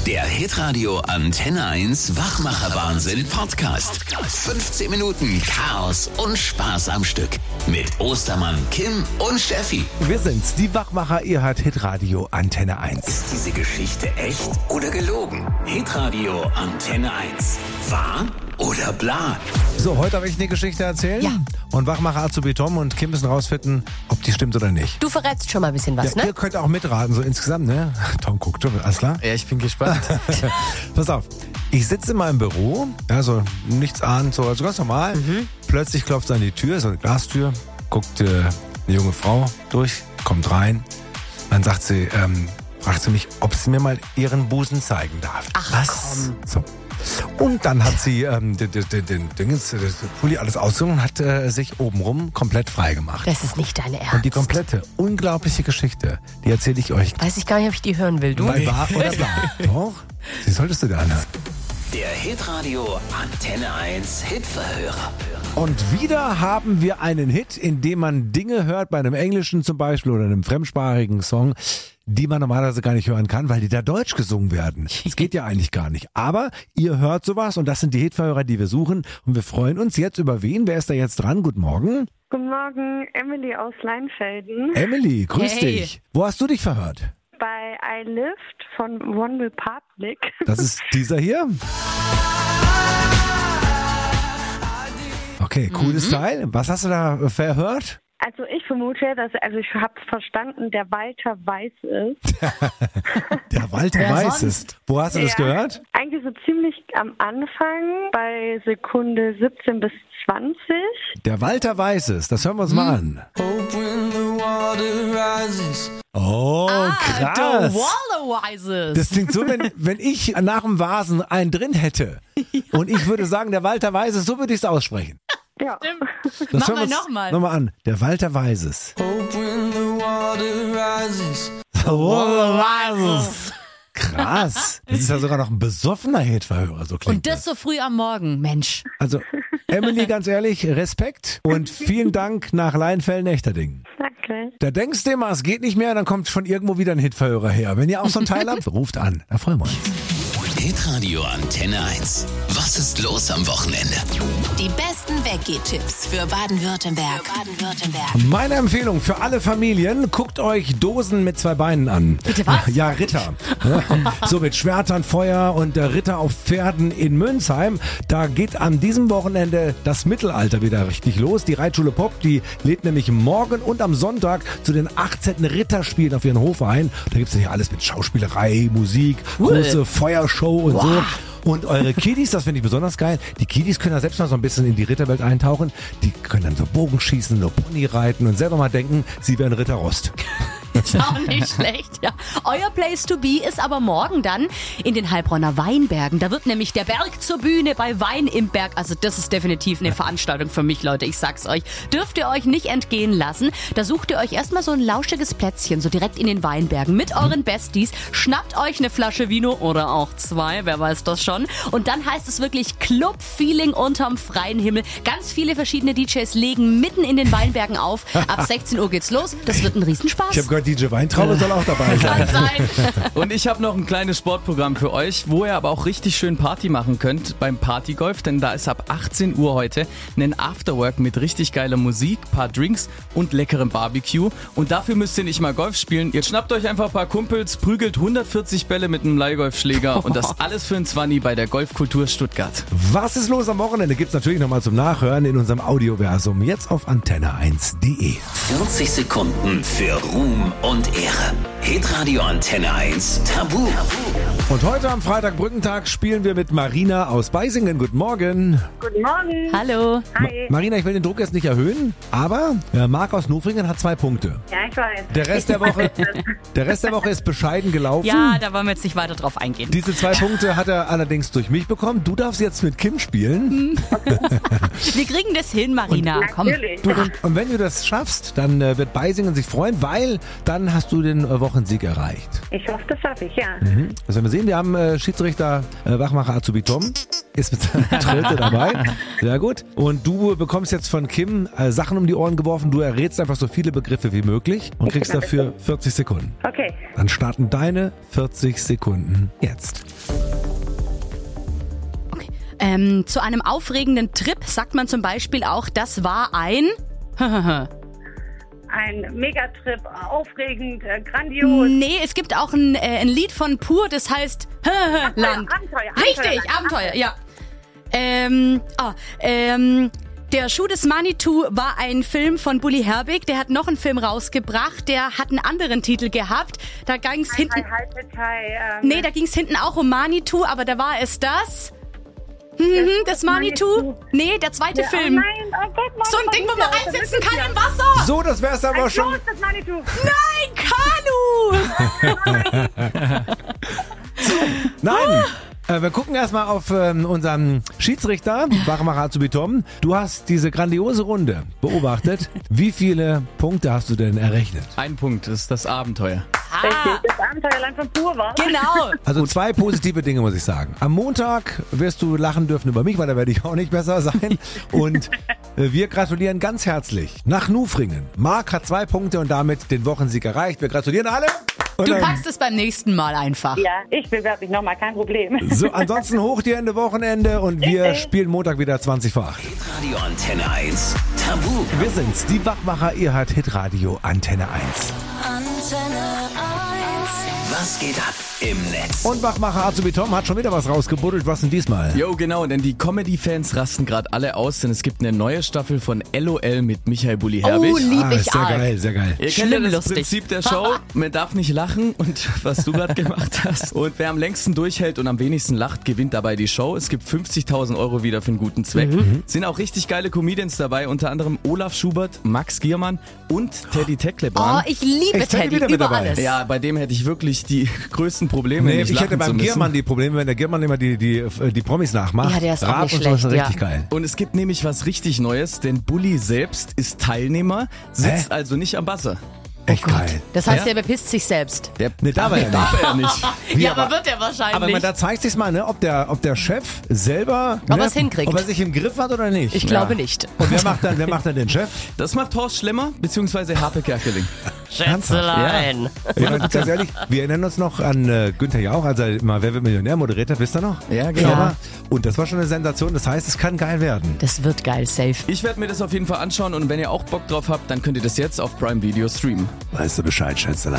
Der Hitradio Antenne 1 Wachmacher-Wahnsinn Podcast. 15 Minuten Chaos und Spaß am Stück. Mit Ostermann, Kim und Steffi. Wir sind's, die Wachmacher, ihr hört Hitradio Antenne 1. Ist diese Geschichte echt oder gelogen? Hitradio Antenne 1. Wahr oder bla? So, heute habe ich eine Geschichte erzählen. Ja. Und Wachmacher Azubi Tom und Kim müssen rausfinden, ob die stimmt oder nicht. Du verrätst schon mal ein bisschen was, Ja, ne? ihr könnt auch mitraten, so insgesamt, ne? Tom guckt schon, alles klar? Ja, ich bin gespannt. Pass auf, ich sitze in meinem Büro, ja, so nichts ahnt, so also ganz normal. Plötzlich klopft es an die Tür, so eine Glastür, guckt eine junge Frau durch, kommt rein. Dann sagt sie, fragt sie mich, ob sie mir mal ihren Busen zeigen darf. Ach, was? So. Und dann hat sie den Pulli alles ausgezogen und hat sich obenrum komplett frei gemacht. Das ist nicht deine Ernst. Und die komplette, unglaubliche Geschichte, die erzähle ich euch. Weiß ich gar nicht, ob ich die hören will, du? Bei wahr oder blau. Doch, die solltest du dir anhören. Der Hitradio Antenne 1 Hitverhörer. Und wieder haben wir einen Hit, in dem man Dinge hört, bei einem englischen zum Beispiel oder einem fremdsprachigen Song, die man normalerweise gar nicht hören kann, weil die da deutsch gesungen werden. Das geht ja eigentlich gar nicht. Aber ihr hört sowas und das sind die Hitverhörer, die wir suchen. Und wir freuen uns jetzt über wen? Wer ist da jetzt dran? Guten Morgen. Guten Morgen, Emily aus Leinfelden. Emily, grüß Hey. dich. Wo hast du dich verhört? Bei I Lift von One Republic. Das ist dieser hier? Okay, cooles Teil. Was hast du da verhört? Also ich vermute, ich habe verstanden, der Walter weiß ist. Der Walter Wer weiß sonst? es. Wo hast du das gehört? Eigentlich so ziemlich am Anfang, bei Sekunde 17 bis 20. Der Walter weiß es. Das hören wir uns mal an. Oh, krass. The Wallerwises. Das klingt so, wenn ich nach dem Vasen einen drin hätte und ich würde sagen, der Walter weiß es, so würde ich es aussprechen. Ja. Das Mach hören wir mal uns nochmal. Nochmal an. Der Walter weiß es. Krass. Das ist ja sogar noch ein besoffener Hitverhörer, so klingt Und das so früh am Morgen, Mensch. Also, Emily, ganz ehrlich, Respekt und vielen Dank nach Leinfelden-Echterdingen. Danke. Da denkst du immer, es geht nicht mehr, dann kommt schon irgendwo wieder ein Hitverhörer her. Wenn ihr auch so ein Teil habt, ruft an. Da freuen wir uns. Hitradio Antenne 1. Was ist los am Wochenende? Die besten Weggehtipps für Baden-Württemberg. Meine Empfehlung für alle Familien, guckt euch Dosen mit zwei Beinen an. Bitte was? Ja, Ritter. So mit Schwertern, Feuer und Ritter auf Pferden in Münzheim. Da geht an diesem Wochenende das Mittelalter wieder richtig los. Die Reitschule Pop, die lädt nämlich morgen und am Sonntag zu den 18. Ritterspielen auf ihren Hof ein. Da gibt's ja alles mit Schauspielerei, Musik, große Feuershow und so. Und eure Kiddies, das finde ich besonders geil, die Kiddies können da selbst mal so ein bisschen in die Ritterwelt eintauchen. Die können dann so Bogen schießen, so Pony reiten und selber mal denken, sie wären Ritter Rost. Ist auch nicht schlecht, ja. Euer Place to be ist aber morgen dann in den Heilbronner Weinbergen. Da wird nämlich der Berg zur Bühne bei Wein im Berg. Also das ist definitiv eine Veranstaltung für mich, Leute. Ich sag's euch. Dürft ihr euch nicht entgehen lassen. Da sucht ihr euch erstmal so ein lauschiges Plätzchen, so direkt in den Weinbergen mit euren Besties. Schnappt euch eine Flasche Vino oder auch zwei, wer weiß das schon. Und dann heißt es wirklich Club-Feeling unterm freien Himmel. Ganz viele verschiedene DJs legen mitten in den Weinbergen auf. Ab 16 Uhr geht's los. Das wird ein Riesenspaß. Ich habe gehört, DJ Weintraube soll auch dabei sein. Kann sein. Und ich habe noch ein kleines Sportprogramm für euch, wo ihr aber auch richtig schön Party machen könnt beim Partygolf, denn da ist ab 18 Uhr heute ein Afterwork mit richtig geiler Musik, paar Drinks und leckerem Barbecue. Und dafür müsst ihr nicht mal Golf spielen. Ihr schnappt euch einfach ein paar Kumpels, prügelt 140 Bälle mit einem Leihgolfschläger und das alles für ein 20 bei der Golfkultur Stuttgart. Was ist los am Wochenende? Gibt's natürlich nochmal zum Nachhören in unserem Audioversum. Jetzt auf antenne1.de. 40 Sekunden für Ruhm und Ehre. Hitradio Antenne 1 Tabu. Und heute am Freitag Brückentag spielen wir mit Marina aus Beisingen. Guten Morgen. Guten Morgen. Hallo. Hi. Marina, ich will den Druck jetzt nicht erhöhen, aber Marc aus Nufringen hat 2 Punkte. Ja, ich weiß. Der Rest der Woche ist bescheiden gelaufen. Ja, da wollen wir jetzt nicht weiter drauf eingehen. Diese 2 Punkte hat er allerdings durch mich bekommen. Du darfst jetzt mit Kim spielen. Wir kriegen das hin, Marina. Komm. Natürlich. Du, und wenn du das schaffst, dann wird Beisingen sich freuen, weil dann hast du den Wochensieg erreicht. Ich hoffe, das schaffe ich, ja. Das werden wir sehen. Wir haben Schiedsrichter Wachmacher Azubi Tom. ist mit seiner Trillete dabei. Sehr gut. Und du bekommst jetzt von Kim Sachen um die Ohren geworfen. Du errätst einfach so viele Begriffe wie möglich und kriegst dafür 40 Sekunden. Okay. Dann starten deine 40 Sekunden jetzt. Okay. Zu einem aufregenden Trip sagt man zum Beispiel auch, das war ein... Ein Megatrip, aufregend, grandios. Nee, es gibt auch ein Lied von Pur, das heißt Land. Abenteuer. Richtig, Abenteuer, ja. Der Schuh des Manitou war ein Film von Bully Herbig. Der hat noch einen Film rausgebracht, der hat einen anderen Titel gehabt. Da ging's hinten... Nee, da ging's hinten auch um Manitou, aber da war es das... das Manitou? Nee, der zweite Film. Oh nein, oh Gott, Mann, so ein Ding, wo man reinsitzen kann im Wasser. So, das wär's aber schon. Das Manitou. Nein, Kanu! Nein! Wir gucken erstmal auf unseren Schiedsrichter, Wachmacher Azubi Tom. Du hast diese grandiose Runde beobachtet. Wie viele Punkte hast du denn errechnet? 1 Punkt, das ist das Abenteuer. Das Abenteuerland von Pur war. Genau. Also 2 positive Dinge, muss ich sagen. Am Montag wirst du lachen dürfen über mich, weil da werde ich auch nicht besser sein. Und wir gratulieren ganz herzlich nach Nufringen. Marc hat 2 Punkte und damit den Wochensieg erreicht. Wir gratulieren alle. Und Du packst es beim nächsten Mal einfach. Ja, ich bewerbe mich nochmal, kein Problem. so, ansonsten hoch die Hände Wochenende und wir spielen Montag wieder 20 vor 8. Hitradio Antenne 1 Tabu. Wir sind's, die Wachmacher, ihr hört Hitradio Antenne 1. Antenne 1. Was geht ab im Netz? Und Wachmacher Azubi Tom hat schon wieder was rausgebuddelt. Was denn diesmal? Jo, genau, denn die Comedy-Fans rasten gerade alle aus, denn es gibt eine neue Staffel von LOL mit Michael Bulli Herbig. Oh, lieb ich sehr arg. geil, sehr geil. Ihr kennt ja das lustig. Prinzip der Show, man darf nicht lachen und was du gerade gemacht hast. Und wer am längsten durchhält und am wenigsten lacht, gewinnt dabei die Show. Es gibt 50.000 € wieder für einen guten Zweck. Sind auch richtig geile Comedians dabei, unter anderem Olaf Schubert, Max Giermann und Teddy Tecklebrand. Oh, ich liebe Echt, seid ihr Teddy wieder mit über dabei? alles. Ja, bei dem hätte ich wirklich die größten Probleme, Nee, nicht ich lachen hätte beim zu müssen. Giermann die Probleme, wenn der Giermann immer die Promis nachmacht. Ja, der ist auch Rap nicht und so ist schlecht, richtig ja. geil. Und es gibt nämlich was richtig Neues, denn Bulli selbst ist Teilnehmer, sitzt also nicht am Buzzer. Echt geil. Das heißt, Ja? der bepisst sich selbst. Nee, da war er nicht. Darf er nicht. Ja, aber wird er wahrscheinlich. Aber da zeigt sich's mal, ne, ob der Chef selber, Ob ne, er's hinkriegt. ob er sich im Griff hat oder nicht. Ich glaube nicht. Und wer macht dann den Chef? Das macht Horst Schlemmer bzw. Harpe Kerkeling. Schätzelein. Ja, ganz ehrlich, wir erinnern uns noch an Günther Jauch, als er mal Wer wird Millionär moderiert hat, wisst ihr noch? Ja, genau. Ja. Und das war schon eine Sensation, das heißt, es kann geil werden. Das wird geil, safe. Ich werde mir das auf jeden Fall anschauen und wenn ihr auch Bock drauf habt, dann könnt ihr das jetzt auf Prime Video streamen. Weißt du Bescheid, Schätzelein?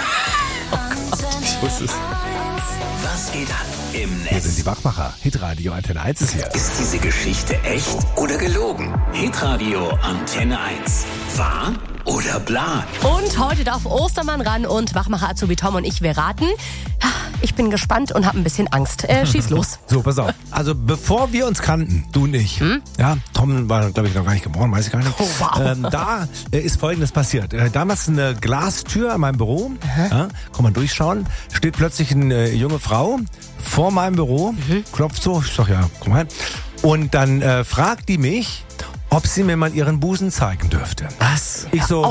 Ich wusste es. Was geht ab im Wir sind Netz? die Wachmacher. Hitradio Antenne 1 ist hier. Ist diese Geschichte echt oder gelogen? Hitradio Antenne 1. Wahr oder bla? Und heute darf Ostermann ran und Wachmacher Azubi Tom und ich, wir raten. Ich bin gespannt und habe ein bisschen Angst. Schieß los. So, pass auf. Also bevor wir uns kannten, du und ich, ja, Tom war, glaube ich, noch gar nicht geboren, weiß ich gar nicht. Oh, wow. Da ist Folgendes passiert. Damals eine Glastür in meinem Büro, ja, kann man durchschauen, steht plötzlich eine junge Frau vor meinem Büro, klopft so, ich sag ja, komm rein. Und dann fragt die mich, ob sie mir mal ihren Busen zeigen dürfte. Was? Ich so,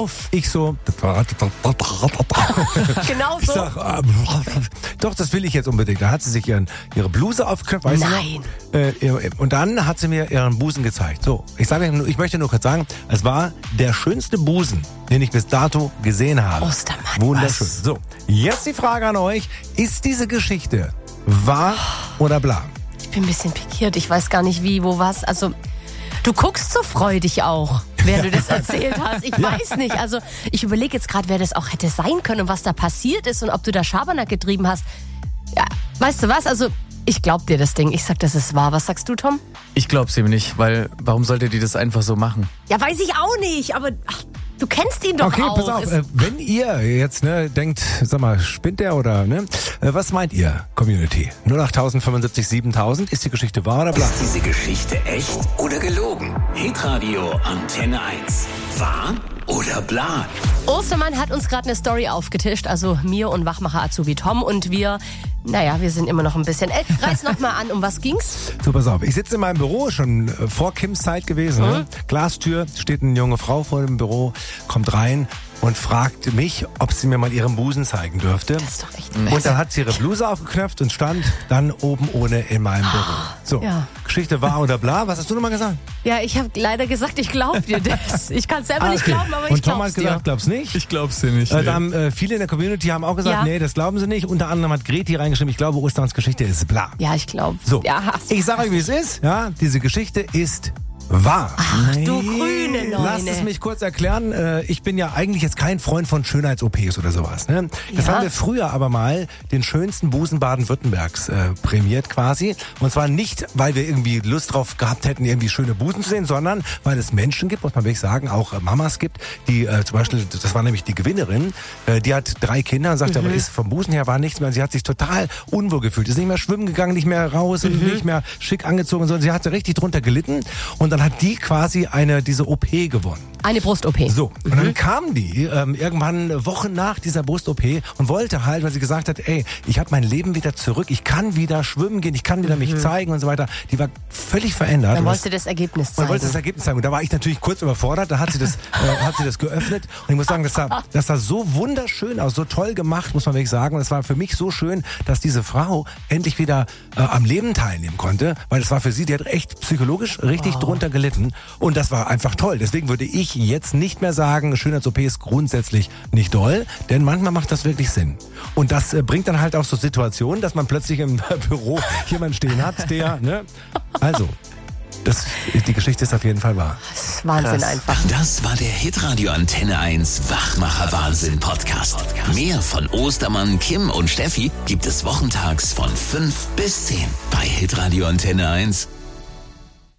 Genau ich so. sag, doch, das will ich jetzt unbedingt. Da hat sie sich ihre Bluse aufgeknöpft, weiß ich noch. Und dann hat sie mir ihren Busen gezeigt. So, ich möchte nur kurz sagen, es war der schönste Busen, den ich bis dato gesehen habe. Ostermann. Wunderschön. So, jetzt die Frage an euch. Ist diese Geschichte wahr oder bla? Ich bin ein bisschen pikiert. Ich weiß gar nicht wie, wo, was. Also, du guckst so freudig auch, während du das erzählt hast. Ich weiß nicht. Also, ich überlege jetzt gerade, wer das auch hätte sein können und was da passiert ist und ob du da Schabernack getrieben hast. Ja, weißt du was? Also, ich glaub dir das Ding. Ich sag, das ist wahr. Was sagst du, Tom? Ich glaub's ihm nicht, weil warum sollte die das einfach so machen? Ja, weiß ich auch nicht. Aber du kennst ihn doch Okay, auch. pass auf. Wenn ihr jetzt denkt, sag mal, spinnt der oder was meint ihr, Community? 08000 75 7000, ist die Geschichte wahr oder bla? Ist diese Geschichte echt oder gelogen? Hitradio Antenne 1. Wahr oder bla? Ostermann hat uns gerade eine Story aufgetischt, also mir und Wachmacher Azubi Tom und wir sind immer noch ein bisschen... reiß noch mal an, um was ging's? So, pass auf. Ich sitze in meinem Büro, schon vor Kims Zeit gewesen. Ne? Glastür, steht eine junge Frau vor dem Büro, kommt rein und fragt mich, ob sie mir mal ihren Busen zeigen dürfte. Das ist doch echt nett. Und dann hat sie ihre Bluse aufgeknöpft und stand dann oben ohne in meinem Büro. So, Ja. Geschichte wahr oder bla. Was hast du nochmal gesagt? Ja, ich habe leider gesagt, ich glaube dir das. Ich kann es selber nicht glauben, aber ich Und Tom glaube hat es dir. gesagt, glaub's nicht. Ich glaub's dir nicht. Da haben viele in der Community haben auch gesagt, Ja. nee, das glauben sie nicht. Unter anderem hat Greti reingeschrieben, ich glaube, Ostermanns Geschichte ist bla. Ja, ich glaube. So, Ja. ich sage euch, wie es ist. Ja, diese Geschichte ist wahr. Du grüne Neune. Lasst es mich kurz erklären. Ich bin ja eigentlich jetzt kein Freund von Schönheits-OPs oder sowas. Ne? Das Ja. haben wir früher aber mal den schönsten Busen Baden-Württembergs prämiert quasi. Und zwar nicht, weil wir irgendwie Lust drauf gehabt hätten, irgendwie schöne Busen zu sehen, sondern weil es Menschen gibt, muss man wirklich sagen, auch Mamas gibt, die zum Beispiel, das war nämlich die Gewinnerin, die hat 3 Kinder und sagt, aber ist vom Busen her war nichts mehr. Sie hat sich total unwohl gefühlt. Ist nicht mehr schwimmen gegangen, nicht mehr raus und nicht mehr schick angezogen, sondern sie hatte richtig drunter gelitten. Und dann hat die quasi diese OP gewonnen. Eine Brust-OP. So, und dann kam die irgendwann Wochen nach dieser Brust-OP und wollte halt, weil sie gesagt hat, ey, ich habe mein Leben wieder zurück, ich kann wieder schwimmen gehen, ich kann wieder mich zeigen und so weiter. Die war völlig verändert. Dann Und wolltest du das Ergebnis man zeigen. wollte das Ergebnis zeigen. Und da war ich natürlich kurz überfordert. Da hat sie das geöffnet. Und ich muss sagen, das sah so wunderschön aus, so toll gemacht, muss man wirklich sagen. Und es war für mich so schön, dass diese Frau endlich wieder am Leben teilnehmen konnte. Weil es war für sie, die hat echt psychologisch richtig drunter gelitten. Und das war einfach toll. Deswegen würde ich jetzt nicht mehr sagen, Schönheits-OP ist grundsätzlich nicht doll. Denn manchmal macht das wirklich Sinn. Und das bringt dann halt auch so Situationen, dass man plötzlich im Büro jemanden stehen hat, der, ne? Also, die Geschichte ist auf jeden Fall wahr. Das ist Wahnsinn einfach. Das war der Hitradio Antenne 1 Wachmacher Wahnsinn Podcast. Mehr von Ostermann, Kim und Steffi gibt es wochentags von 5 bis 10 bei Hitradio Antenne 1.